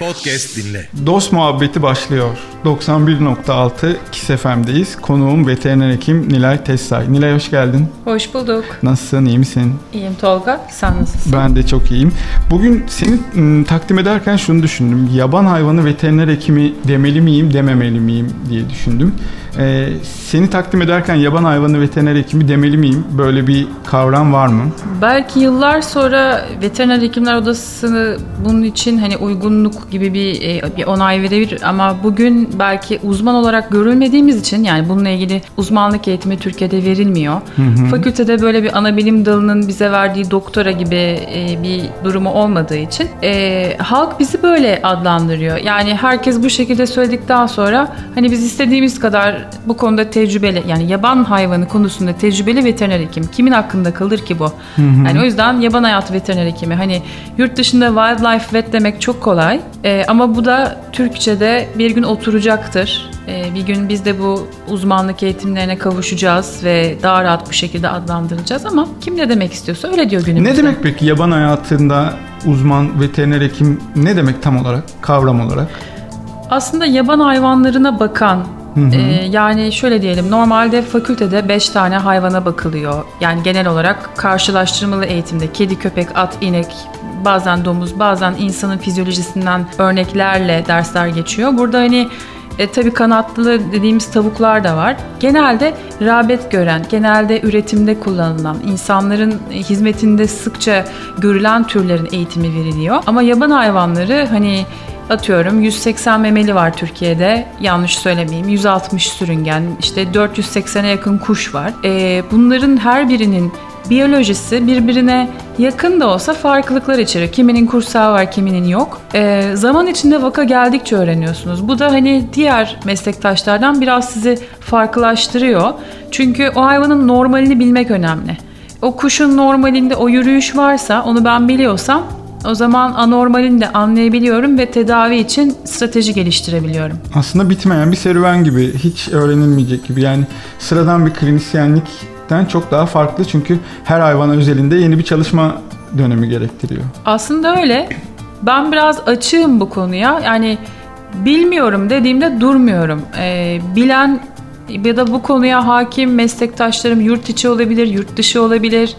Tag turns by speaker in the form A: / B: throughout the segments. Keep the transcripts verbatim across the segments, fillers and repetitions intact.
A: Podcast dinle.
B: Dost Muhabbeti başlıyor. doksan bir nokta altı Kiss F M'deyiz. Konuğum veteriner hekim Nilay Tessay. Nilay hoş geldin.
C: Hoş bulduk.
B: Nasılsın, iyi misin?
C: İyiyim Tolga, sen nasılsın?
B: Ben de çok iyiyim. Bugün seni ım, takdim ederken şunu düşündüm. Yaban hayvanı veteriner hekimi demeli miyim, dememeli miyim diye düşündüm. Ee, seni takdim ederken yaban hayvanı veteriner hekimi demeli miyim? Böyle bir kavram var mı?
C: Belki yıllar sonra Veteriner Hekimler Odası bunun için hani uygunluk gibi bir, bir onay verebilir ama bugün belki uzman olarak görülmediğimiz için, yani bununla ilgili uzmanlık eğitimi Türkiye'de verilmiyor. Hı hı. Fakültede böyle bir anabilim dalının bize verdiği doktora gibi bir durumu olmadığı için e, halk bizi böyle adlandırıyor. Yani herkes bu şekilde söyledikten sonra hani biz istediğimiz kadar bu konuda tecrübeli, yani yaban hayvanı konusunda tecrübeli veteriner hekim kimin hakkında kalır ki bu? Hı hı. Yani o yüzden yaban hayatı veteriner hekimi, hani yurt dışında wildlife vet demek çok kolay ee, ama bu da Türkçe'de bir gün oturacaktır. Ee, bir gün biz de bu uzmanlık eğitimlerine kavuşacağız ve daha rahat bu şekilde adlandırılacağız ama kim ne demek istiyorsa öyle diyor günümüzde. Ne
B: demek peki yaban hayatında uzman veteriner hekim ne demek tam olarak, kavram olarak?
C: Aslında yaban hayvanlarına bakan, Hı hı. Ee, yani şöyle diyelim, normalde fakültede beş tane hayvana bakılıyor. Yani genel olarak karşılaştırmalı eğitimde kedi, köpek, at, inek, bazen domuz, bazen insanın fizyolojisinden örneklerle dersler geçiyor. Burada hani e, tabii kanatlı dediğimiz tavuklar da var. Genelde rağbet gören, genelde üretimde kullanılan, insanların hizmetinde sıkça görülen türlerin eğitimi veriliyor. Ama yaban hayvanları, hani atıyorum yüz seksen memeli var Türkiye'de, yanlış söylemeyeyim, yüz altmış sürüngen, işte dört yüz seksene yakın kuş var. Ee, bunların her birinin biyolojisi birbirine yakın da olsa farklılıklar içerir. Kiminin kursağı var, kiminin yok. Ee, zaman içinde vaka geldikçe öğreniyorsunuz. Bu da hani diğer meslektaşlardan biraz sizi farklılaştırıyor. Çünkü o hayvanın normalini bilmek önemli. O kuşun normalinde o yürüyüş varsa, onu ben biliyorsam, o zaman anormalini de anlayabiliyorum ve tedavi için strateji geliştirebiliyorum.
B: Aslında bitmeyen bir serüven gibi, hiç öğrenilmeyecek gibi. Yani sıradan bir klinisyenlikten çok daha farklı, çünkü her hayvan özelinde yeni bir çalışma dönemi gerektiriyor.
C: Aslında öyle. Ben biraz açığım bu konuya. Yani bilmiyorum dediğimde durmuyorum. Ee, bilen ya da bu konuya hakim meslektaşlarım yurt içi olabilir, yurt dışı olabilir.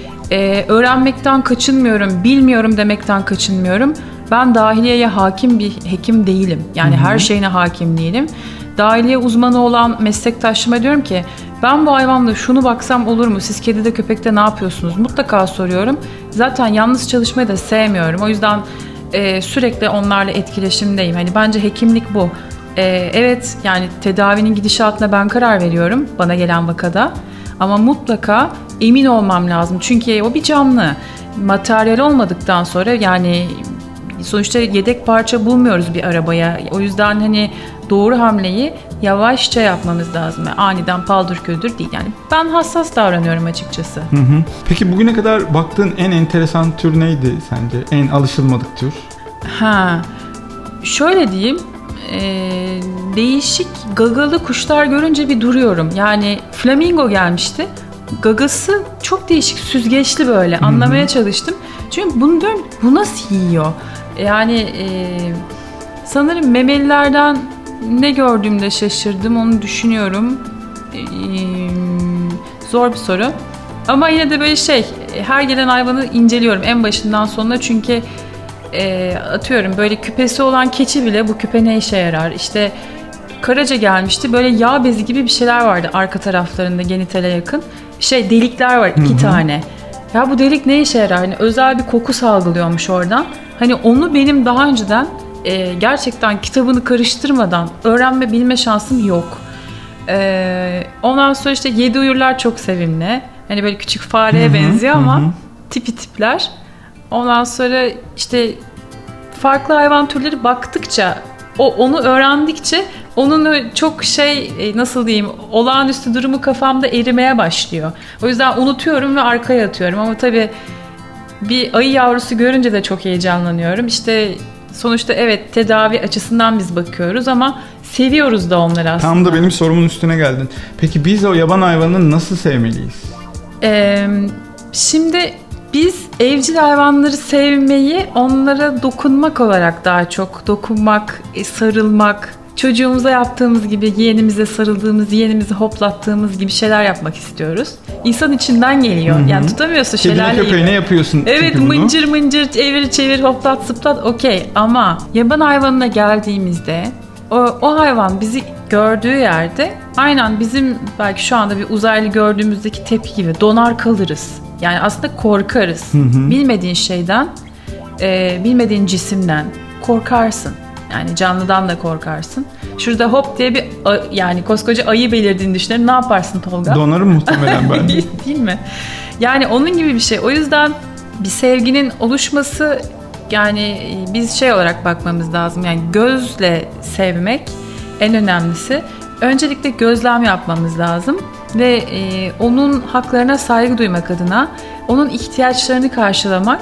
C: Ee, öğrenmekten kaçınmıyorum, bilmiyorum demekten kaçınmıyorum. Ben dahiliyeye hakim bir hekim değilim. Yani Hı-hı. her şeyine hakim değilim. Dahiliye uzmanı olan meslektaşıma diyorum ki, ben bu hayvanla şunu baksam olur mu? Siz kedide köpekte ne yapıyorsunuz? Mutlaka soruyorum. Zaten yalnız çalışmayı da sevmiyorum. O yüzden e, sürekli onlarla etkileşimdeyim. Hani bence hekimlik bu. E, evet, yani tedavinin gidişatına ben karar veriyorum bana gelen vakada. Ama mutlaka emin olmam lazım. Çünkü o bir canlı. Materyal olmadıktan sonra, yani sonuçta yedek parça bulmuyoruz bir arabaya. O yüzden hani doğru hamleyi yavaşça yapmamız lazım. Yani aniden paldır küldür değil. Yani ben hassas davranıyorum açıkçası. Hı
B: hı. Peki bugüne kadar baktığın en enteresan tür neydi sence? En alışılmadık tür?
C: Ha, şöyle diyeyim. Ee, değişik gagalı kuşlar görünce bir duruyorum. Yani flamingo gelmişti. Gagası çok değişik, süzgeçli böyle. Hı-hı. Anlamaya çalıştım. Çünkü bunu diyorum, bu nasıl yiyor? Yani e, sanırım memelilerden ne gördüğümde şaşırdım, onu düşünüyorum. E, zor bir soru. Ama yine de böyle şey, her gelen hayvanı inceliyorum en başından sonuna, çünkü E, atıyorum böyle küpesi olan keçi bile bu küpe ne işe yarar? İşte karaca gelmişti, böyle yağ bezi gibi bir şeyler vardı arka taraflarında, genitale yakın. Şey, delikler var iki Hı-hı. tane. Ya bu delik ne işe yarar? Hani özel bir koku salgılıyormuş oradan. Hani onu benim daha önceden e, gerçekten kitabını karıştırmadan öğrenme bilme şansım yok. E, ondan sonra işte yedi uyurlar çok sevimli. Hani böyle küçük fareye Hı-hı. benziyor ama Hı-hı. tipi tipler. Ondan sonra işte farklı hayvan türleri baktıkça, o onu öğrendikçe onun çok şey, nasıl diyeyim, olağanüstü durumu kafamda erimeye başlıyor. O yüzden unutuyorum ve arkaya atıyorum. Ama tabii bir ayı yavrusu görünce de çok heyecanlanıyorum. İşte sonuçta evet, tedavi açısından biz bakıyoruz ama seviyoruz da onları aslında.
B: Tam da benim sorumun üstüne geldin. Peki biz o yaban hayvanını nasıl sevmeliyiz?
C: Ee, şimdi Biz evcil hayvanları sevmeyi onlara dokunmak olarak daha çok dokunmak, sarılmak, çocuğumuza yaptığımız gibi yeğenimize sarıldığımız, yeğenimizi hoplattığımız gibi şeyler yapmak istiyoruz. İnsan içinden geliyor. Hı-hı. Yani tutamıyorsun şelale gibi.
B: Kedine köpeğine yapıyorsun.
C: Evet, mıncır mıncır evir çevir hoplat zıplat okey, ama yaban hayvanına geldiğimizde o, o hayvan bizi gördüğü yerde aynen bizim belki şu anda bir uzaylı gördüğümüzdeki tepki gibi donar kalırız. Yani aslında korkarız. Hı hı. Bilmediğin şeyden, e, bilmediğin cisimden korkarsın. Yani canlıdan da korkarsın. Şurada hop diye bir yani koskoca ayı belirdiğini düşünelim. Ne yaparsın Tolga?
B: Donarım muhtemelen ben.
C: Değil mi? Yani onun gibi bir şey. O yüzden bir sevginin oluşması, yani biz şey olarak bakmamız lazım. Yani gözle sevmek en önemlisi. Öncelikle gözlem yapmamız lazım ve e, onun haklarına saygı duymak adına onun ihtiyaçlarını karşılamak,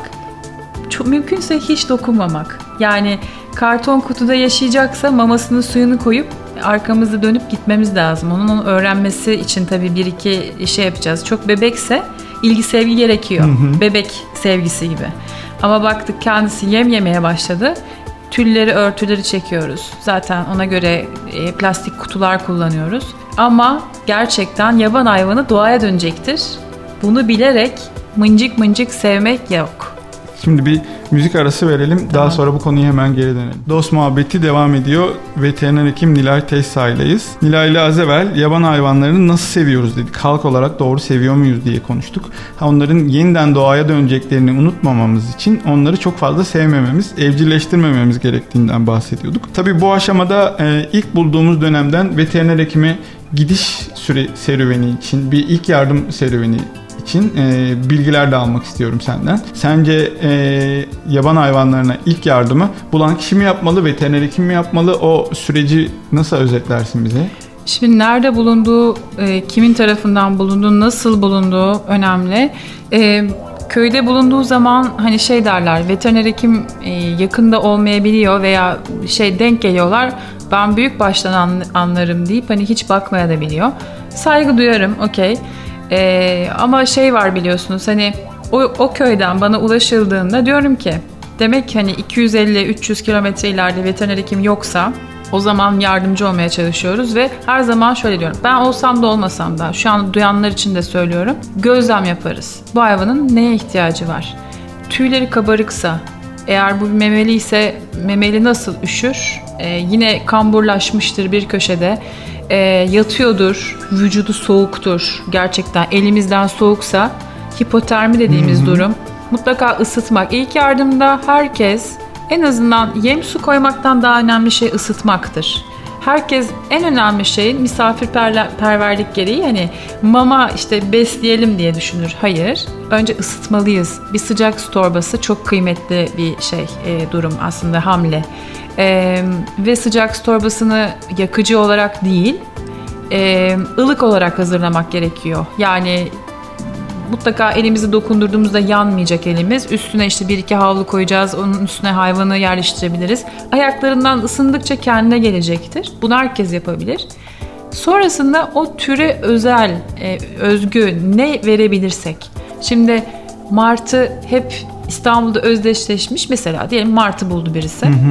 C: çok mümkünse hiç dokunmamak. Yani karton kutuda yaşayacaksa mamasını suyunu koyup arkamızı dönüp gitmemiz lazım. Onun onu öğrenmesi için tabii bir iki şey yapacağız. Çok bebekse ilgi sevgi gerekiyor. Hı hı. Bebek sevgisi gibi. Ama baktık kendisi yem yemeye başladı. Tülleri, örtüleri çekiyoruz. Zaten ona göre e, plastik kutular kullanıyoruz. Ama gerçekten yaban hayvanı doğaya dönecektir. Bunu bilerek mıncık mıncık sevmek yok.
B: Şimdi bir müzik arası verelim. Tamam. Daha sonra bu konuya hemen geri dönelim. Dost muhabbeti devam ediyor. Veteriner hekim Nilay Tessay'layız. Nilay ile az evvel yaban hayvanlarını nasıl seviyoruz dedik. Halk olarak doğru seviyor muyuz diye konuştuk. Onların yeniden doğaya döneceklerini unutmamamız için onları çok fazla sevmememiz, evcilleştirmememiz gerektiğinden bahsediyorduk. Tabii bu aşamada e, ilk bulduğumuz dönemden veteriner hekime gidiş süre serüveni için bir ilk yardım serüveni için e, bilgiler de almak istiyorum senden. Sence e, yaban hayvanlarına ilk yardımı bulan kişi mi yapmalı, veteriner hekim mi yapmalı? O süreci nasıl özetlersin bize?
C: Şimdi nerede bulunduğu, e, kimin tarafından bulunduğu, nasıl bulunduğu önemli. E, köyde bulunduğu zaman hani şey derler, veteriner hekim e, yakında olmayabiliyor veya şey denk geliyorlar. Ben büyük baştan anlarım deyip hani hiç bakmaya da biliyor. Saygı duyarım, okey. Ee, ama şey var biliyorsunuz, hani o, o köyden bana ulaşıldığında diyorum ki demek ki hani iki yüz elli üç yüz kilometre ileride veteriner hekim yoksa o zaman yardımcı olmaya çalışıyoruz ve her zaman şöyle diyorum, ben olsam da olmasam da şu an duyanlar için de söylüyorum, gözlem yaparız. Bu hayvanın neye ihtiyacı var? Tüyleri kabarıksa, eğer bu bir memeli ise memeli nasıl üşür? Ee, yine kamburlaşmıştır bir köşede. E, yatıyordur, vücudu soğuktur. Gerçekten elimizden soğuksa hipotermi dediğimiz hı hı. durum. Mutlaka ısıtmak. İlk yardımda herkes en azından yem su koymaktan daha önemli şey ısıtmaktır. Herkes en önemli şeyin misafirperverlik gereği hani mama işte besleyelim diye düşünür. Hayır. Önce ısıtmalıyız. Bir sıcak su torbası çok kıymetli bir şey e, durum aslında, hamle. Ee, ve sıcak su torbasını yakıcı olarak değil, e, ılık olarak hazırlamak gerekiyor. Yani mutlaka elimizi dokundurduğumuzda yanmayacak elimiz. Üstüne işte bir iki havlu koyacağız. Onun üstüne hayvanı yerleştirebiliriz. Ayaklarından ısındıkça kendine gelecektir. Bunu herkes yapabilir. Sonrasında o türe özel, e, özgü ne verebilirsek. Şimdi martı hep İstanbul'da özdeşleşmiş. Mesela diyelim martı buldu birisi. Hı hı.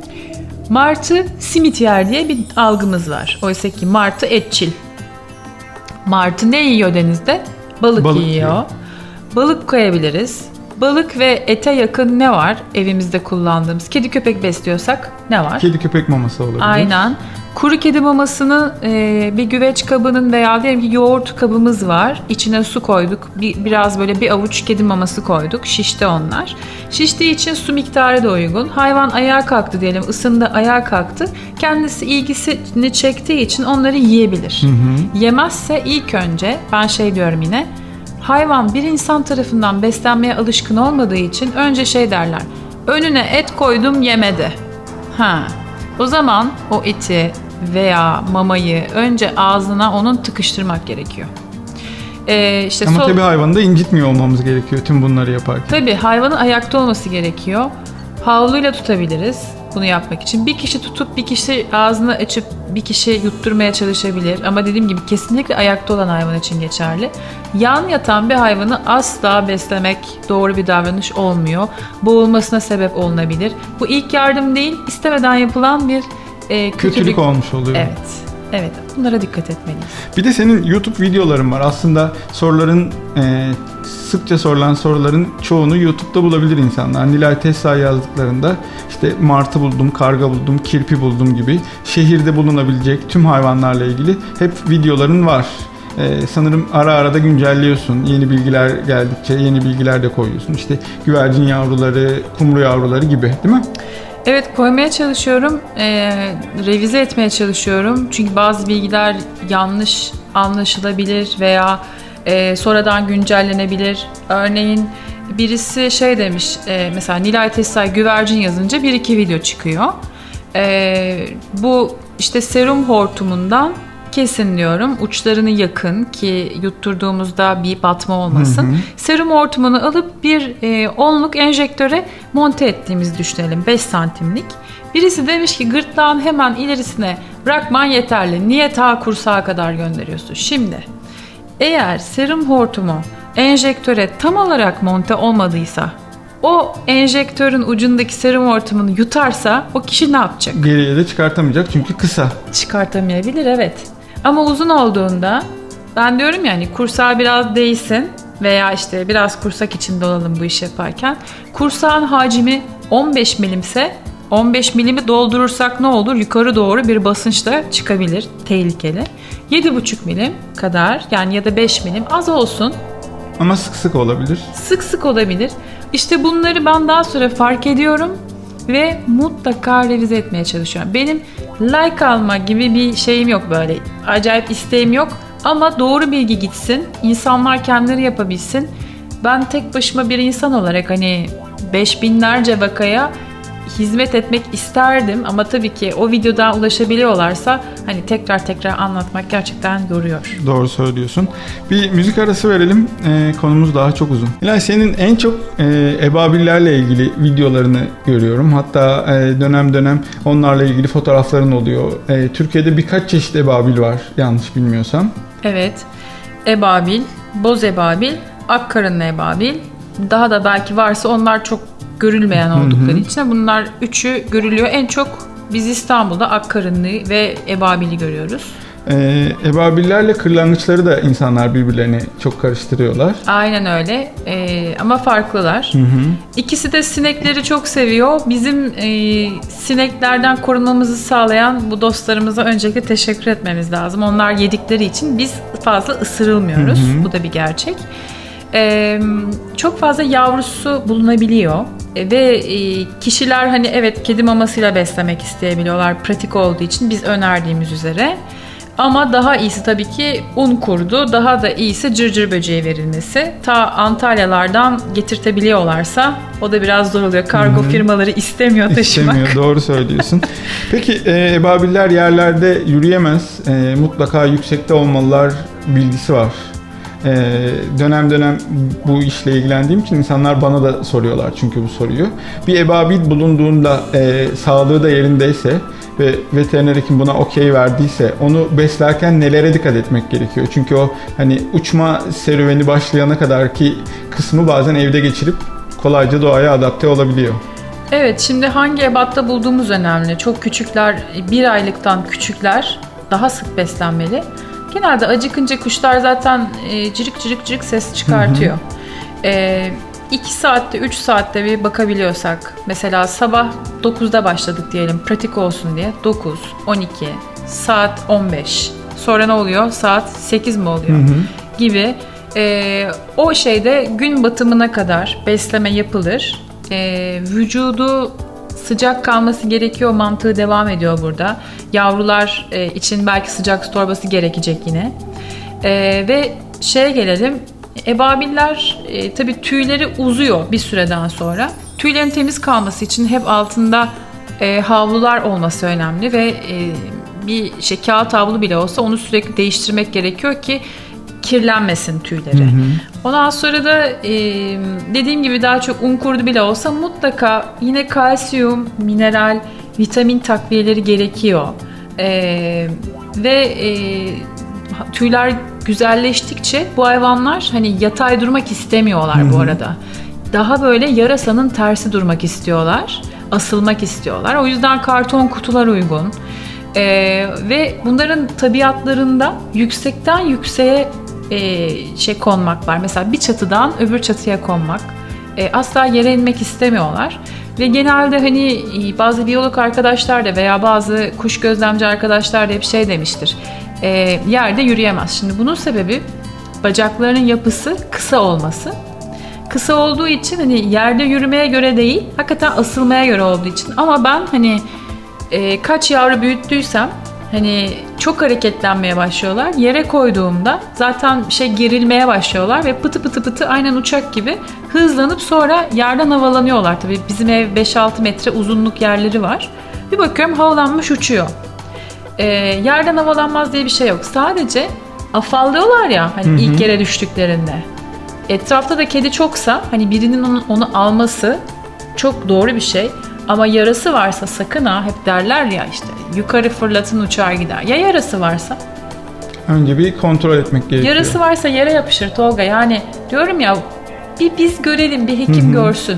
C: Martı simit yer diye bir algımız var. Oysa ki martı etçil. Martı ne yiyor denizde? Balık, Balık yiyor. yiyor. Balık koyabiliriz. Balık ve ete yakın ne var evimizde kullandığımız? Kedi köpek besliyorsak ne var?
B: Kedi köpek maması olabilir.
C: Aynen. Kuru kedi mamasını e, bir güveç kabının veya diyelim ki yoğurt kabımız var. İçine su koyduk. Bir, biraz böyle bir avuç kedi maması koyduk. Şişti onlar. Şiştiği için su miktarı da uygun. Hayvan ayağa kalktı diyelim. Isındı, ayağa kalktı. Kendisi ilgisini çektiği için onları yiyebilir. Hı hı. Yemezse ilk önce ben şey diyorum yine. Hayvan bir insan tarafından beslenmeye alışkın olmadığı için önce şey derler. Önüne et koydum yemedi. Ha. O zaman o eti veya mamayı önce ağzına onun tıkıştırmak gerekiyor. Ee, işte
B: Ama
C: sol...
B: tabii hayvanı da incitmiyor olmamız gerekiyor tüm bunları yaparken.
C: Tabii hayvanın ayakta olması gerekiyor. Havluyla tutabiliriz. bunu yapmak için. Bir kişi tutup bir kişi ağzını açıp bir kişi yutturmaya çalışabilir. Ama dediğim gibi kesinlikle ayakta olan hayvan için geçerli. Yan yatan bir hayvanı asla beslemek doğru bir davranış olmuyor. Boğulmasına sebep olunabilir. Bu ilk yardım değil, istemeden yapılan bir e, kötülük.
B: Kötülük olmuş oluyor.
C: Evet. Evet, bunlara dikkat etmeliyiz.
B: Bir de senin YouTube videoların var. Aslında soruların, e, sıkça sorulan soruların çoğunu YouTube'da bulabilir insanlar. Nilay Tessa yazdıklarında işte martı buldum, karga buldum, kirpi buldum gibi şehirde bulunabilecek tüm hayvanlarla ilgili hep videoların var. Ee, sanırım ara ara da güncelliyorsun. Yeni bilgiler geldikçe yeni bilgiler de koyuyorsun. İşte güvercin yavruları, kumru yavruları gibi, değil mi?
C: Evet, koymaya çalışıyorum, e, revize etmeye çalışıyorum. Çünkü bazı bilgiler yanlış anlaşılabilir veya e, sonradan güncellenebilir. Örneğin birisi şey demiş, e, mesela Nilay Tessa güvercin yazınca bir iki video çıkıyor. E, bu işte serum hortumundan kesin diyorum. Uçlarını yakın ki yutturduğumuzda bir batma olmasın. Hı hı. Serum hortumunu alıp bir e, onluk enjektöre monte ettiğimizi düşünelim. beş santimlik. Birisi demiş ki gırtlağın hemen ilerisine bırakman yeterli. Niye ta kursağa kadar gönderiyorsun? Şimdi eğer serum hortumu enjektöre tam olarak monte olmadıysa, o enjektörün ucundaki serum hortumunu yutarsa o kişi ne yapacak?
B: Geriye de çıkartamayacak çünkü kısa.
C: Çıkartamayabilir, evet. Ama uzun olduğunda ben diyorum yani kursağı biraz değsin veya işte biraz kursak içinde olalım bu işi yaparken. Kursağın hacmi on beş milimse on beş milimi doldurursak ne olur? Yukarı doğru bir basınçla çıkabilir. Tehlikeli. yedi buçuk milim kadar yani ya da beş milim az olsun.
B: Ama sık sık olabilir.
C: Sık sık olabilir. İşte bunları ben daha sonra fark ediyorum ve mutlaka revize etmeye çalışıyorum. Benim like alma gibi bir şeyim yok böyle. Acayip isteğim yok ama doğru bilgi gitsin. İnsanlar kendileri yapabilsin. Ben tek başıma bir insan olarak hani beş binlerce vakaya hizmet etmek isterdim ama tabii ki o videodan ulaşabiliyorlarsa hani tekrar tekrar anlatmak gerçekten yoruyor.
B: Doğru söylüyorsun. Bir müzik arası verelim. Ee, konumuz daha çok uzun. İlay, senin en çok e, ebabillerle ilgili videolarını görüyorum. Hatta e, dönem dönem onlarla ilgili fotoğrafların oluyor. E, Türkiye'de birkaç çeşit ebabil var yanlış bilmiyorsam.
C: Evet. Ebabil, boz ebabil, akkarınlı ebabil. Daha da belki varsa onlar çok görülmeyen oldukları için bunlar üçü görülüyor. En çok biz İstanbul'da akkarınlı ve ebabili görüyoruz.
B: Ee, ebabillerle kırlangıçları da insanlar birbirlerini çok karıştırıyorlar.
C: Aynen öyle ee, ama farklılar.
B: Hı hı.
C: İkisi de sinekleri çok seviyor. Bizim e, sineklerden korunmamızı sağlayan bu dostlarımıza öncelikle teşekkür etmemiz lazım. Onlar yedikleri için biz fazla ısırılmıyoruz. Hı hı. Bu da bir gerçek. Ee, çok fazla yavrusu bulunabiliyor ee, ve e, kişiler hani evet kedi mamasıyla beslemek isteyebiliyorlar pratik olduğu için biz önerdiğimiz üzere ama daha iyisi tabii ki un kurdu, daha da iyisi cırcır böceği verilmesi. Ta Antalyalardan getirtebiliyorlarsa o da biraz zor oluyor. Kargo Hı-hı. firmaları istemiyor taşımak.
B: İstemiyor, doğru söylüyorsun. Peki e, ebabiller yerlerde yürüyemez, e, mutlaka yüksekte olmalılar bilgisi var. Ee, dönem dönem bu işle ilgilendiğim için insanlar bana da soruyorlar çünkü bu soruyu. Bir ebabil bulunduğunda e, sağlığı da yerindeyse ve veteriner hekim buna okey verdiyse onu beslerken nelere dikkat etmek gerekiyor? Çünkü o hani uçma serüveni başlayana kadar ki kısmı bazen evde geçirip kolayca doğaya adapte olabiliyor.
C: Evet, şimdi hangi ebatta bulduğumuz önemli. Çok küçükler, bir aylıktan küçükler daha sık beslenmeli. Genelde acıkınca kuşlar zaten e, cırık cırık cırık ses çıkartıyor. E, iki saatte, üç saatte bir bakabiliyorsak, mesela sabah dokuzda başladık diyelim pratik olsun diye. dokuz, on iki, saat on beş. Sonra ne oluyor? Saat sekiz mi oluyor? Hı hı. Gibi. E, o şeyde gün batımına kadar besleme yapılır. E, vücudu sıcak kalması gerekiyor mantığı devam ediyor burada. Yavrular e, için belki sıcak su torbası gerekecek yine. E, ve şeye gelelim. Ebabiller e, tabii tüyleri uzuyor bir süreden sonra. Tüylerin temiz kalması için hep altında e, havlular olması önemli ve e, bir şey kağıt havlu bile olsa onu sürekli değiştirmek gerekiyor ki kirlenmesin tüyleri. Hı hı. Ondan sonra da e, dediğim gibi daha çok un kurdu bile olsa mutlaka yine kalsiyum, mineral vitamin takviyeleri gerekiyor. Ee, ve e, tüyler güzelleştikçe bu hayvanlar hani yatay durmak istemiyorlar Hı-hı. bu arada. Daha böyle yarasanın tersi durmak istiyorlar. Asılmak istiyorlar. O yüzden karton kutular uygun. Ee, ve bunların tabiatlarında yüksekten yükseğe e, şey konmak var. Mesela bir çatıdan öbür çatıya konmak. E, asla yere inmek istemiyorlar. Ve genelde hani bazı biyolog arkadaşlar da veya bazı kuş gözlemci arkadaşlar da hep şey demiştir. E, yerde yürüyemez. Şimdi bunun sebebi bacaklarının yapısı kısa olması. Kısa olduğu için hani yerde yürümeye göre değil, hakikaten asılmaya göre olduğu için. Ama ben hani e, kaç yavru büyüttüysem hani çok hareketlenmeye başlıyorlar. Yere koyduğumda zaten şey gerilmeye başlıyorlar ve pıtı pıtı pıtı aynen uçak gibi hızlanıp sonra yerden havalanıyorlar. Tabii bizim ev beş altı metre uzunluk yerleri var. Bir bakıyorum havalanmış uçuyor. E, yerden havalanmaz diye bir şey yok. Sadece afallıyorlar ya hani hı hı. ilk yere düştüklerinde. Etrafta da kedi çoksa hani birinin onu, onu alması çok doğru bir şey. Ama yarası varsa sakın ha, hep derler ya işte yukarı fırlatın uçar gider. Ya yarası varsa?
B: Önce bir kontrol etmek gerekiyor.
C: Yarası varsa yere yapışır Tolga. Yani diyorum ya bir biz görelim, bir hekim Hı-hı. görsün.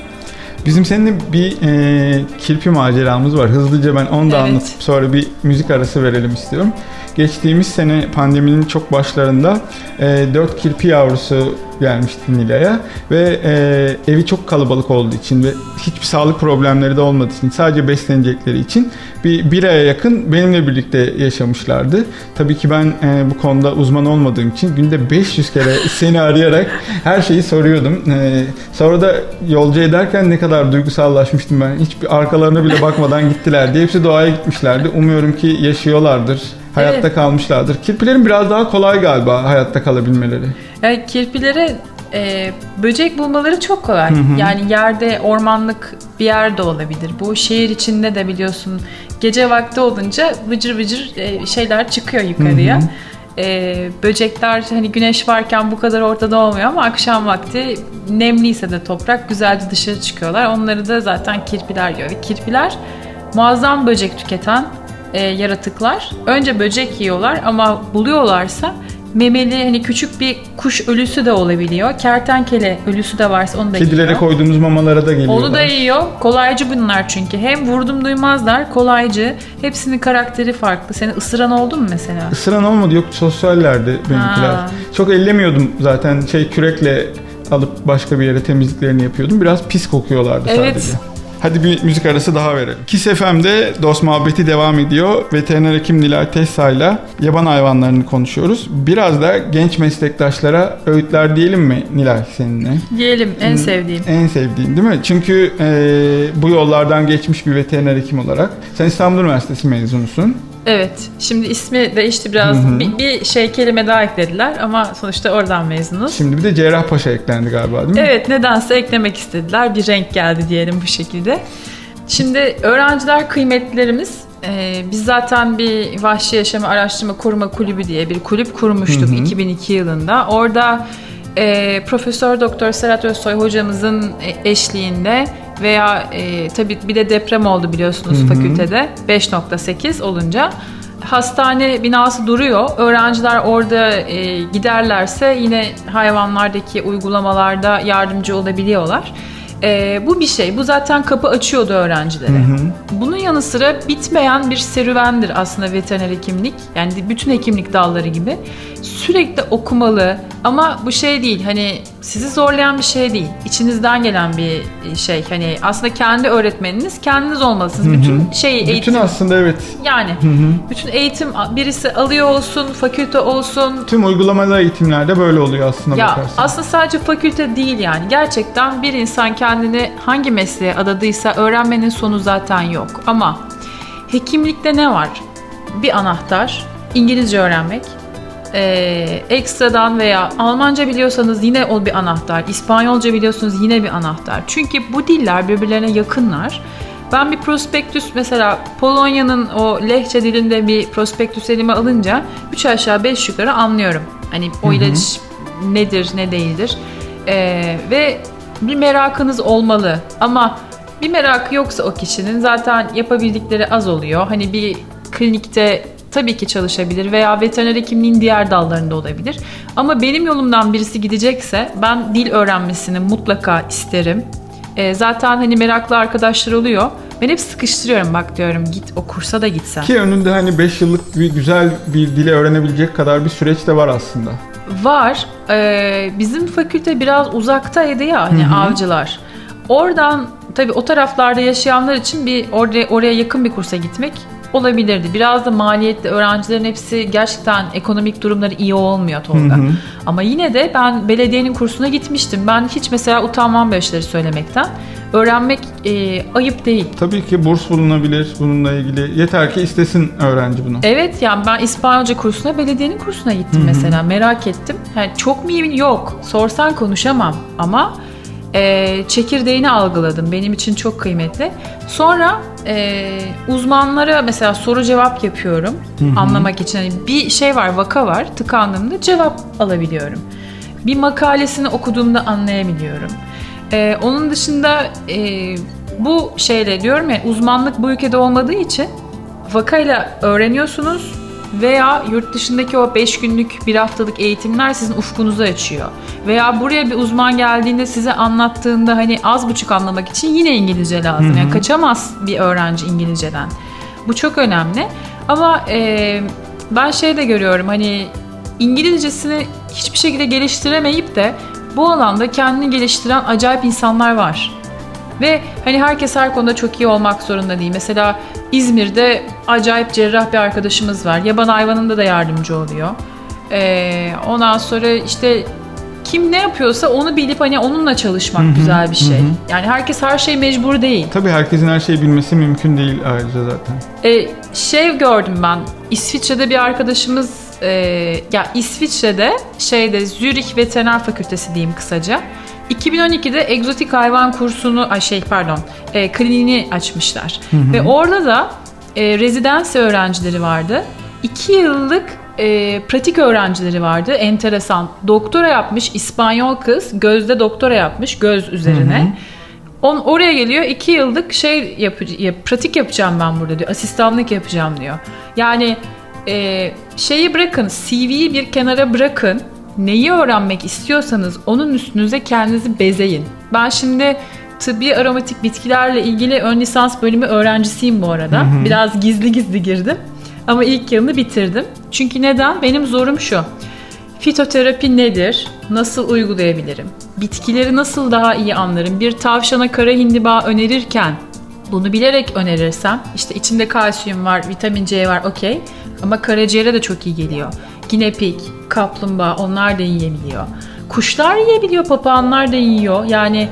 B: Bizim seninle bir e, kirpi maceramız var. Hızlıca ben onu da evet. anlatıp sonra bir müzik arası verelim istiyorum. Geçtiğimiz sene pandeminin çok başlarında e, dört kirpi yavrusu gelmişti Nilay'a ve e, evi çok kalabalık olduğu için ve hiçbir sağlık problemleri de olmadığı için sadece beslenecekleri için bir, bir aya yakın benimle birlikte yaşamışlardı. Tabii ki ben e, bu konuda uzman olmadığım için günde beş yüz kere seni arayarak her şeyi soruyordum. E, sonra da yolcu ederken ne kadar duygusallaşmıştım ben. Hiçbir arkalarına bile bakmadan gittiler diye. Hepsi doğaya gitmişlerdi. Umuyorum ki yaşıyorlardır. Hayatta evet. kalmışlardır. Kirpilerin biraz daha kolay galiba hayatta kalabilmeleri. Yani
C: kirpilere e, böcek bulmaları çok kolay. Hı hı. Yani yerde ormanlık bir yer de olabilir. Bu şehir içinde de biliyorsun gece vakti olunca vıcır vıcır e, şeyler çıkıyor yukarıya. Hı hı. E, böcekler hani güneş varken bu kadar ortada olmuyor ama akşam vakti nemliyse de toprak güzelce dışarı çıkıyorlar. Onları da zaten kirpiler yiyor. Ve kirpiler muazzam böcek tüketen E, yaratıklar. Önce böcek yiyorlar ama buluyorlarsa memeli hani küçük bir kuş ölüsü de olabiliyor. Kertenkele ölüsü de varsa onu da
B: Kedilere yiyor. Kedilere koyduğumuz mamalara da geliyorlar.
C: Onu da yiyor. Kolaycı bunlar çünkü. Hem vurdum duymazlar, kolaycı. Hepsinin karakteri farklı. Seni ısıran oldu mu mesela?
B: Isıran olmadı. Yok, sosyallerdi benimkiler. Ha. Çok ellemiyordum zaten. Şey kürekle alıp başka bir yere temizliklerini yapıyordum. Biraz pis kokuyorlardı evet. sadece. Hadi bir müzik arası daha verelim. Kiss F M'de Dost Muhabbeti devam ediyor. Veteriner hekim Nilay Tessa'yla yaban hayvanlarını konuşuyoruz. Biraz da genç meslektaşlara öğütler diyelim mi Nilay seninle?
C: Diyelim, en sevdiğim.
B: En sevdiğin değil mi? Çünkü e, bu yollardan geçmiş bir veteriner hekim olarak. Sen İstanbul Üniversitesi mezunusun.
C: Evet. Şimdi ismi değişti biraz. Hı hı. Bir, bir şey kelime daha eklediler ama sonuçta oradan mezunuz.
B: Şimdi bir de Cerrahpaşa eklendi galiba değil mi?
C: Evet. Nedense eklemek istediler. Bir renk geldi diyelim bu şekilde. Şimdi öğrenciler kıymetlilerimiz. Ee, biz zaten bir Vahşi Yaşamı Araştırma Koruma Kulübü diye bir kulüp kurmuştuk hı hı. iki bin iki yılında. Orada e, Profesör Doktor Serhat Özsoy hocamızın eşliğinde veya e, tabii bir de deprem oldu biliyorsunuz hı hı. fakültede beş nokta sekiz olunca hastane binası duruyor. Öğrenciler orada e, giderlerse yine hayvanlardaki uygulamalarda yardımcı olabiliyorlar. E, bu bir şey. Bu zaten kapı açıyordu öğrencilere. Hı hı. Bunun yanı sıra bitmeyen bir serüvendir aslında veteriner hekimlik. Yani bütün hekimlik dalları gibi. Sürekli okumalı ama bu şey değil. Hani sizi zorlayan bir şey değil. İçinizden gelen bir şey. Hani aslında kendi öğretmeniniz kendiniz olmalısınız. Hı hı. Bütün şey eğitim.
B: Bütün aslında evet.
C: Yani hı hı. bütün eğitim birisi alıyor olsun, fakülte olsun.
B: Tüm uygulamalı eğitimlerde böyle oluyor aslında
C: ya,
B: bakarsan.
C: Aslında sadece fakülte değil yani. Gerçekten bir insan kendini hangi mesleğe adadıysa öğrenmenin sonu zaten yok. Ama hekimlikte ne var? Bir anahtar, İngilizce öğrenmek. Ee, ekstradan veya Almanca biliyorsanız yine o bir anahtar. İspanyolca biliyorsunuz yine bir anahtar. Çünkü bu diller birbirlerine yakınlar. Ben bir prospektüs mesela Polonya'nın o Lehçe dilinde bir prospektüs elime alınca üç aşağı beş yukarı anlıyorum. Hani o ilaç nedir ne değildir. Ee, ve bir merakınız olmalı. Ama bir merakı yoksa o kişinin zaten yapabildikleri az oluyor. Hani bir klinikte tabii ki çalışabilir veya veteriner hekimliğin diğer dallarında olabilir. Ama benim yolumdan birisi gidecekse ben dil öğrenmesini mutlaka isterim. E, zaten hani meraklı arkadaşlar oluyor. Ben hep sıkıştırıyorum, bak diyorum git o kursa da gitsen.
B: Ki önünde hani beş yıllık bir güzel bir dili öğrenebilecek kadar bir süreç de var aslında.
C: Var. Ee, bizim fakülte biraz uzaktaydı ya hani, hı hı. Avcılar. Oradan tabii o taraflarda yaşayanlar için bir oraya, oraya yakın bir kursa gitmek olabilirdi. Biraz da maliyetli, öğrencilerin hepsi gerçekten ekonomik durumları iyi olmuyor Tolga. Hı hı. Ama yine de ben belediyenin kursuna gitmiştim. Ben hiç mesela utanmam böyle şeyleri söylemekten. Öğrenmek e, ayıp değil.
B: Tabii ki burs bulunabilir bununla ilgili. Yeter ki istesin öğrenci bunu.
C: Evet, yani ben İspanyolca kursuna, belediyenin kursuna gittim, hı hı. mesela. Merak ettim. Yani çok mu iyi? Yok. Sorsan konuşamam ama e, çekirdeğini algıladım. Benim için çok kıymetli. Sonra e, uzmanlara mesela soru cevap yapıyorum. Hı hı. Anlamak için. Yani bir şey var, vaka var. Tıkandığımda cevap alabiliyorum. Bir makalesini okuduğumda anlayabiliyorum. Ee, onun dışında e, bu şeyle diyorum ya, uzmanlık bu ülkede olmadığı için vakayla öğreniyorsunuz veya yurt dışındaki o beş günlük bir haftalık eğitimler sizin ufkunuzu açıyor. Veya buraya bir uzman geldiğinde size anlattığında hani az buçuk anlamak için yine İngilizce lazım. Hı hı. Yani kaçamaz bir öğrenci İngilizceden. Bu çok önemli. Ama e, ben şey de görüyorum, hani İngilizcesini hiçbir şekilde geliştiremeyip de bu alanda kendini geliştiren acayip insanlar var. Ve hani herkes her konuda çok iyi olmak zorunda değil. Mesela İzmir'de acayip cerrah bir arkadaşımız var. Yaban hayvanında da yardımcı oluyor. Ee, ondan sonra işte kim ne yapıyorsa onu bilip hani onunla çalışmak, hı hı, güzel bir şey. Hı hı. Yani herkes her şey mecbur değil.
B: Tabii herkesin her şeyi bilmesi mümkün değil ayrıca zaten.
C: Ee, şey gördüm ben. İsviçre'de bir arkadaşımız, e, ya İsviçre'de şeyde Zürich Veteriner Fakültesi diyeyim kısaca. iki bin on ikide egzotik hayvan kursunu, ay şey pardon, e, kliniğini açmışlar. Hı hı. Ve orada da e, rezidansi öğrencileri vardı. iki yıllık e, pratik öğrencileri vardı. Enteresan. Doktora yapmış İspanyol kız, gözde doktora yapmış, göz üzerine. Hı hı. On, oraya geliyor, iki yıllık şey yap, yap, pratik yapacağım ben burada diyor. Asistanlık yapacağım diyor. Yani e, şeyi bırakın, C V'yi bir kenara bırakın. Neyi öğrenmek istiyorsanız onun üstünüze kendinizi bezeyin. Ben şimdi tıbbi aromatik bitkilerle ilgili ön lisans bölümü öğrencisiyim bu arada. Hı hı. Biraz gizli gizli girdim. Ama ilk yılını bitirdim. Çünkü neden? Benim zorum şu. Fitoterapi nedir? Nasıl uygulayabilirim? Bitkileri nasıl daha iyi anlarım? Bir tavşana kara hindiba önerirken bunu bilerek önerirsem, işte içinde kalsiyum var, vitamin C var, okey. Ama karaciğere de çok iyi geliyor. Ginepik, kaplumbağa, onlar da yiyebiliyor. Kuşlar yiyebiliyor, papağanlar da yiyor. Yani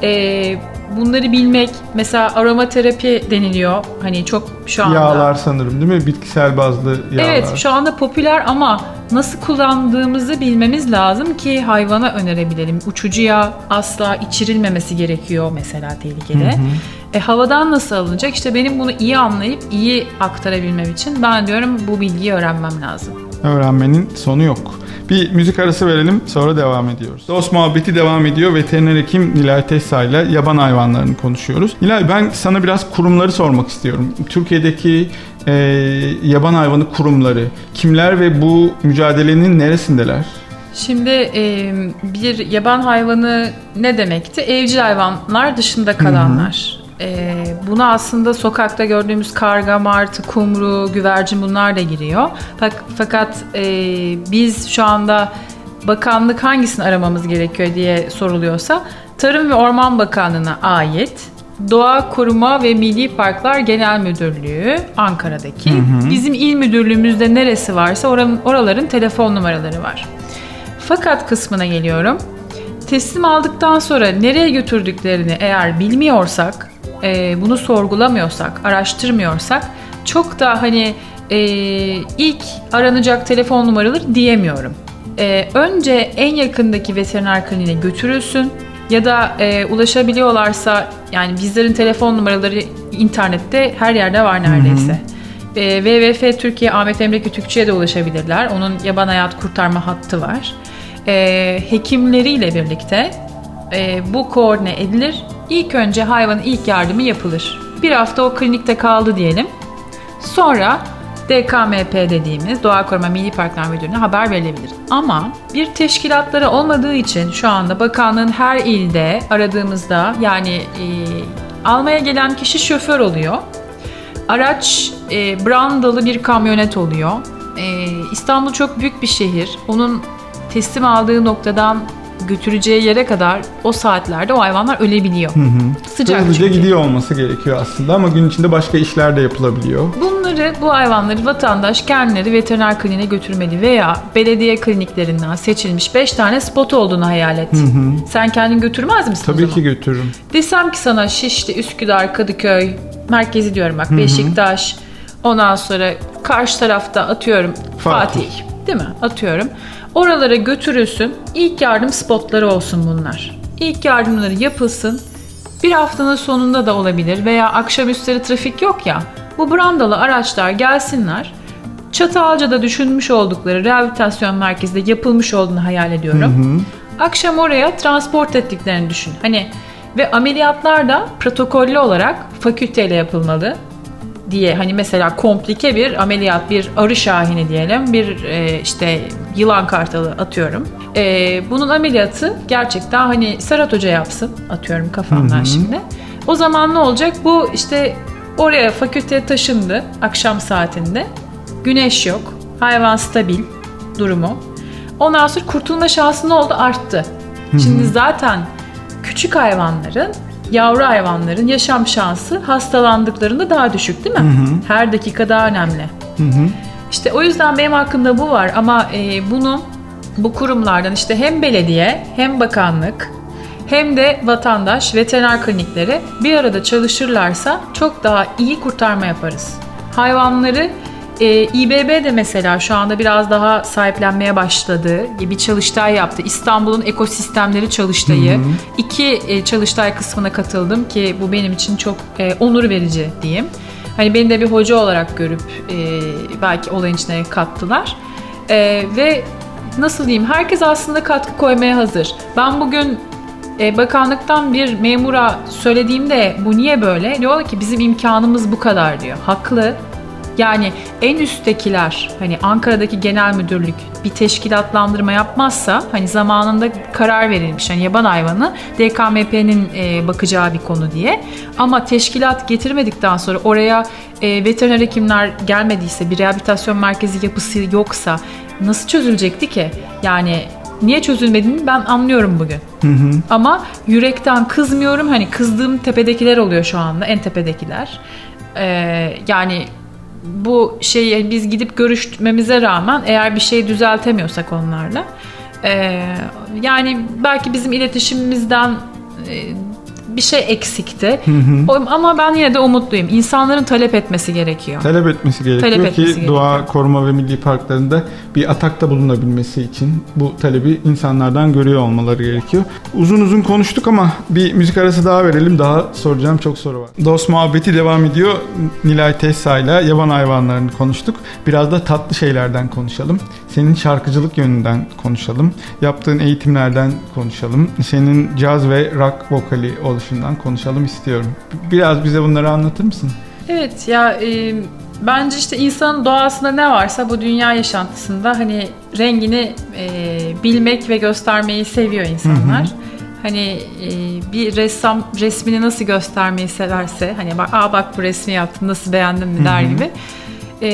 C: e, bunları bilmek, mesela aromaterapi deniliyor. Hani çok şu anda. Yağlar
B: sanırım değil mi? Bitkisel bazlı yağlar.
C: Evet, şu anda popüler ama nasıl kullandığımızı bilmemiz lazım ki hayvana önerebilelim. Uçucu yağ asla içirilmemesi gerekiyor mesela, tehlikeli. Hı hı. E, havadan nasıl alınacak? İşte benim bunu iyi anlayıp iyi aktarabilmem için ben diyorum bu bilgiyi öğrenmem lazım.
B: Öğrenmenin sonu yok. Bir müzik arası verelim, sonra devam ediyoruz. Dost muhabbeti devam ediyor. Veteriner hekim Nilay Tessa ile yaban hayvanlarını konuşuyoruz. Nilay, ben sana biraz kurumları sormak istiyorum. Türkiye'deki e, yaban hayvanı kurumları kimler ve bu mücadelenin neresindeler?
C: Şimdi e, bir yaban hayvanı ne demekti? Evcil hayvanlar dışında kalanlar. Hı hı. Ee, buna aslında sokakta gördüğümüz karga, martı, kumru, güvercin bunlar da giriyor. Fakat e, biz şu anda bakanlık hangisini aramamız gerekiyor diye soruluyorsa Tarım ve Orman Bakanlığı'na ait Doğa Koruma ve Milli Parklar Genel Müdürlüğü Ankara'daki. Hı hı. Bizim il müdürlüğümüzde neresi varsa oranın, oraların telefon numaraları var. Fakat kısmına geliyorum. Teslim aldıktan sonra nereye götürdüklerini eğer bilmiyorsak, e, bunu sorgulamıyorsak, araştırmıyorsak çok da hani e, ilk aranacak telefon numaraları diyemiyorum. E, önce en yakındaki veteriner kliniğine götürülsün ya da e, ulaşabiliyorlarsa, yani bizlerin telefon numaraları internette her yerde var neredeyse. Hı hı. E, W W F Türkiye Ahmet Emre Kütükçü'ye de ulaşabilirler. Onun yaban hayat kurtarma hattı var. E, hekimleriyle birlikte e, bu koordine edilir İlk önce hayvanın ilk yardımı yapılır. Bir hafta o klinikte kaldı diyelim. Sonra D K M P dediğimiz Doğa Koruma Milli Parklar Müdürlüğü'ne haber verilebilir. Ama bir teşkilatları olmadığı için şu anda bakanlığın her ilde aradığımızda yani e, almaya gelen kişi şoför oluyor. Araç e, brandalı bir kamyonet oluyor. E, İstanbul çok büyük bir şehir. Onun teslim aldığı noktadan götüreceği yere kadar o saatlerde o hayvanlar ölebiliyor. Hı hı. Sıcak
B: hızlıca gidiyor olması gerekiyor aslında ama gün içinde başka işler de yapılabiliyor.
C: Bunları, bu hayvanları vatandaş kendileri veteriner kliniğine götürmeli veya belediye kliniklerinden seçilmiş beş tane spot olduğunu hayal et. Hı hı. Sen kendin götürmez misin?
B: Tabii ki götürürüm.
C: Desem ki sana Şişli, Üsküdar, Kadıköy, merkezi diyorum bak, hı hı. Beşiktaş, ondan sonra karşı tarafta atıyorum Fatih, Fatih değil mi? Atıyorum. Oralara götürülsün. İlk yardım spotları olsun bunlar. İlk yardımları yapılsın. Bir haftanın sonunda da olabilir veya akşamüstleri trafik yok ya. Bu brandalı araçlar gelsinler. Çatalca'da düşünmüş oldukları rehabilitasyon merkezinde yapılmış olduğunu hayal ediyorum. Hı hı. Akşam oraya transport ettiklerini düşün. Hani ve ameliyatlar da protokollü olarak fakülteyle yapılmalı diye, hani mesela komplike bir ameliyat, bir arı şahini diyelim, bir e, işte yılan kartalı atıyorum. E, bunun ameliyatı gerçekten hani Serhat Hoca yapsın atıyorum kafamdan, hı hı. Şimdi. O zaman ne olacak? Bu işte oraya fakülteye taşındı akşam saatinde. Güneş yok. Hayvan stabil durumu. Ondan sonra kurtulma şansı ne oldu? Arttı. Hı hı. Şimdi zaten küçük hayvanların, yavru hayvanların yaşam şansı hastalandıklarında daha düşük değil mi? Hı hı. Her dakika daha önemli. Hı hı. İşte o yüzden benim hakkında bu var ama e, bunu bu kurumlardan işte hem belediye hem bakanlık hem de vatandaş veteriner klinikleri bir arada çalışırlarsa çok daha iyi kurtarma yaparız. Hayvanları e, İ B B de mesela şu anda biraz daha sahiplenmeye başladı. Bir çalıştay yaptı. İstanbul'un ekosistemleri çalıştayı. Hı hı. İki e, çalıştay kısmına katıldım ki bu benim için çok e, onur verici diyeyim. Hani beni de bir hoca olarak görüp e, belki olayın içine kattılar. E, ve nasıl diyeyim, herkes aslında katkı koymaya hazır. Ben bugün e, bakanlıktan bir memura söylediğimde bu niye böyle? Diyor ki bizim imkanımız bu kadar diyor. Haklı. Yani en üsttekiler, hani Ankara'daki genel müdürlük bir teşkilatlandırma yapmazsa, hani zamanında karar verilmiş hani yaban hayvanı D K M P'nin e, bakacağı bir konu diye, ama teşkilat getirmedikten sonra oraya e, veteriner hekimler gelmediyse, bir rehabilitasyon merkezi yapısı yoksa nasıl çözülecekti ki? Yani niye çözülmediğini ben anlıyorum bugün. Hı hı. Ama yürekten kızmıyorum. Hani kızdığım tepedekiler oluyor şu anda, en tepedekiler. Ee, yani bu şeyi biz gidip görüşmemize rağmen eğer bir şey düzeltemiyorsak onlarla, e, yani belki bizim iletişimimizden e, bir şey eksikti. Hı hı. Ama ben yine de umutluyum. İnsanların talep etmesi gerekiyor.
B: Talep etmesi gerekiyor talep etmesi ki gerekiyor. Doğa Koruma ve Milli Parklarında bir atakta bulunabilmesi için bu talebi insanlardan görüyor olmaları gerekiyor. Uzun uzun konuştuk ama bir müzik arası daha verelim. Daha soracağım çok soru var. Dost muhabbeti devam ediyor. Nilay Tessa'yla yaban hayvanlarını konuştuk. Biraz da tatlı şeylerden konuşalım. Senin şarkıcılık yönünden konuşalım. Yaptığın eğitimlerden konuşalım. Senin caz ve rock vokali oluşundan konuşalım istiyorum. Biraz bize bunları anlatır mısın?
C: Evet ya, e, bence işte insanın doğasında ne varsa bu dünya yaşantısında hani rengini e, bilmek ve göstermeyi seviyor insanlar. Hı hı. Hani e, bir ressam resmini nasıl göstermeyi severse, hani bak, aa bak bu resmi yaptım nasıl beğendin mi der, hı hı. gibi. E,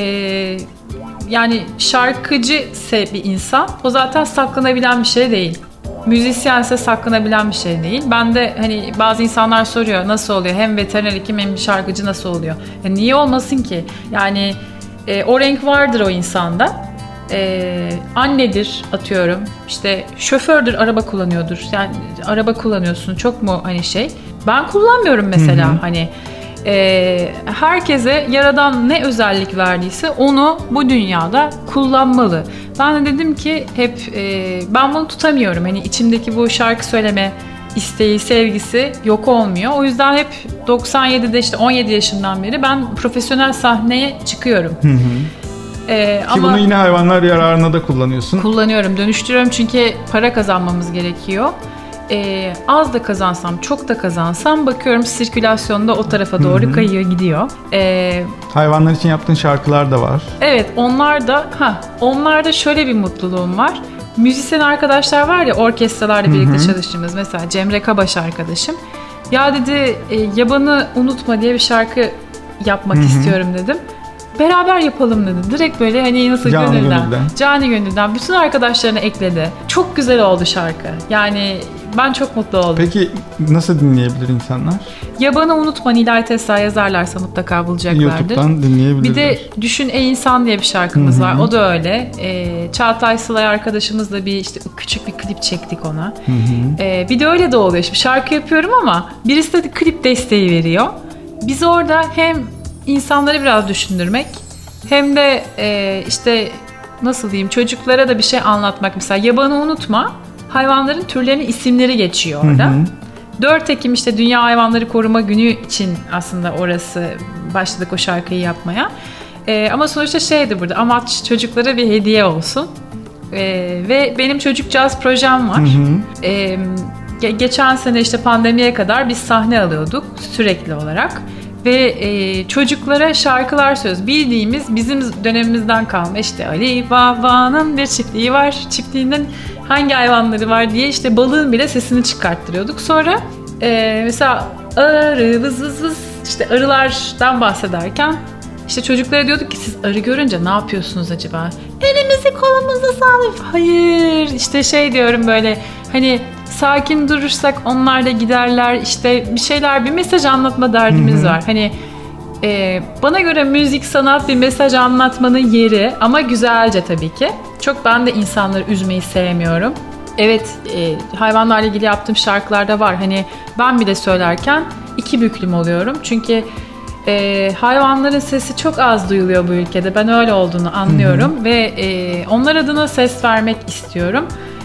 C: yani şarkıcı bir insan, o zaten saklanabilen bir şey değil. Müzisyense saklanabilen bir şey değil. Ben de hani bazı insanlar soruyor nasıl oluyor? Hem veteriner hekim hem şarkıcı nasıl oluyor? Ya niye olmasın ki? Yani e, o renk vardır o insanda. E, annedir atıyorum. İşte şofördür, araba kullanıyordur. Yani araba kullanıyorsun, çok mu hani şey? Ben kullanmıyorum mesela. Hı hı. Hani e, herkese Yaradan ne özellik verdiyse onu bu dünyada kullanmalı. Ben de dedim ki hep e, ben bunu tutamıyorum. Hani içimdeki bu şarkı söyleme isteği, sevgisi yok olmuyor. O yüzden hep doksan yedide işte on yedi yaşından beri ben profesyonel sahneye çıkıyorum. Hı hı.
B: Ee, Ki ama bunu yine hayvanlar yararına da kullanıyorsun.
C: Kullanıyorum, dönüştürüyorum çünkü para kazanmamız gerekiyor. e, az da kazansam, çok da kazansam bakıyorum sirkülasyonda o tarafa doğru Hı-hı. kayıyor, gidiyor. E,
B: Hayvanlar için yaptığın şarkılar da var.
C: Evet, onlar da ha, onlarda şöyle bir mutluluğum var. Müzisyen arkadaşlar var ya, orkestralarla birlikte Hı-hı. çalıştığımız, mesela Cemre Kabaş arkadaşım. Ya dedi, e, yabanı unutma diye bir şarkı yapmak Hı-hı. istiyorum dedim. Beraber yapalım dedi. Direkt böyle hani nasıl
B: Canı
C: gönülden,
B: gönülden.
C: Canı gönülden bütün arkadaşlarını ekledi. Çok güzel oldu şarkı. Yani ben çok mutlu oldum.
B: Peki nasıl dinleyebilir insanlar?
C: Yabanı unutma Nilay Tessa yazarlarsa mutlaka bulacaklardır.
B: YouTube'dan dinleyebilirler.
C: Bir de Düşün Ey İnsan diye bir şarkımız Hı-hı. var. O da öyle. Ee, Çağatay Sılay arkadaşımızla bir işte küçük bir klip çektik ona. Ee, bir de öyle de oluyor. Şimdi şarkı yapıyorum ama birisi de klip desteği veriyor. Biz orada hem insanları biraz düşündürmek hem de e, işte nasıl diyeyim, çocuklara da bir şey anlatmak. Mesela yabanı unutma, hayvanların türlerinin isimleri geçiyor orada. Hı hı. dört Ekim işte Dünya Hayvanları Koruma Günü için aslında orası başladık o şarkıyı yapmaya. E, ama sonuçta şeydi burada, amaç çocuklara bir hediye olsun. E, ve benim çocukcağız projem var. Hı hı. E, ge- geçen sene işte pandemiye kadar biz sahne alıyorduk sürekli olarak. Ve e, çocuklara şarkılar söz bildiğimiz, bizim dönemimizden kalma işte Ali Baba'nın bir çiftliği var, çiftliğinin hangi hayvanları var diye işte balığın bile sesini çıkarttırıyorduk. Sonra e, mesela arı vız vız vız işte arılardan bahsederken işte çocuklara diyorduk ki siz arı görünce ne yapıyorsunuz acaba? Elimizi kolumuzu sağlayıp hayır işte şey diyorum böyle hani sakin durursak onlar da giderler, işte bir şeyler, bir mesaj anlatma derdimiz Hı-hı. var. Hani e, bana göre müzik, sanat bir mesaj anlatmanın yeri ama güzelce tabii ki. Çok ben de insanları üzmeyi sevmiyorum. Evet, e, hayvanlarla ilgili yaptığım şarkılarda var. Hani ben bile söylerken iki büklüm oluyorum. Çünkü e, hayvanların sesi çok az duyuluyor bu ülkede. Ben öyle olduğunu anlıyorum Hı-hı. ve e, onlar adına ses vermek istiyorum.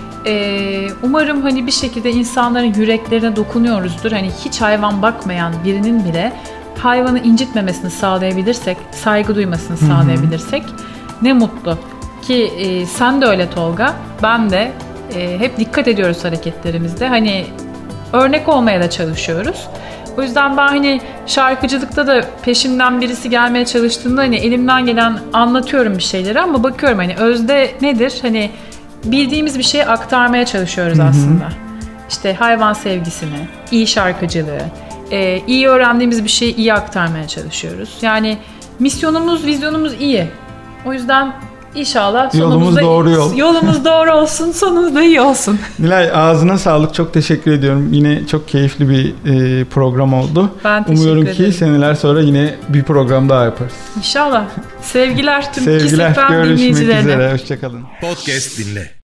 C: Ee, umarım hani bir şekilde insanların yüreklerine dokunuyoruzdur. Hani hiç hayvan bakmayan birinin bile hayvanı incitmemesini sağlayabilirsek, saygı duymasını Hı-hı. sağlayabilirsek ne mutlu. Ki e, sen de öyle Tolga, ben de e, hep dikkat ediyoruz hareketlerimizde. Hani örnek olmaya da çalışıyoruz. O yüzden ben hani şarkıcılıkta da peşimden birisi gelmeye çalıştığında hani elimden gelen anlatıyorum bir şeyleri ama bakıyorum hani özde nedir? Hani bildiğimiz bir şeyi aktarmaya çalışıyoruz Hı-hı. aslında. İşte hayvan sevgisini, iyi şarkıcılığı, e, iyi öğrendiğimiz bir şeyi iyi aktarmaya çalışıyoruz. Yani misyonumuz, vizyonumuz iyi. O yüzden inşallah
B: yolumuz doğru yol.
C: Yolumuz doğru olsun, sonumuz da iyi olsun.
B: Nilay, ağzına sağlık. Çok teşekkür ediyorum. Yine çok keyifli bir e, program oldu.
C: Ben teşekkür
B: Umuyorum
C: ederim.
B: ki seneler sonra yine bir program daha yaparız.
C: İnşallah. Sevgiler tüm
B: Sevgiler,
C: Kiss F M
B: görüşmek
C: dinleyicilerine.
B: üzere. Hoşçakalın.
A: Podcast dinle.